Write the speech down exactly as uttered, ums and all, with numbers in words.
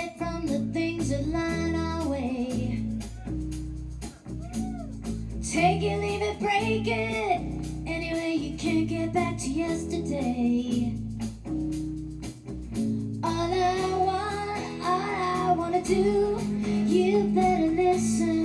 it from the things that line our way. Take it, leave it, break it. Anyway, you can't get back to yesterday. All I want, all I wanna do, you better listen.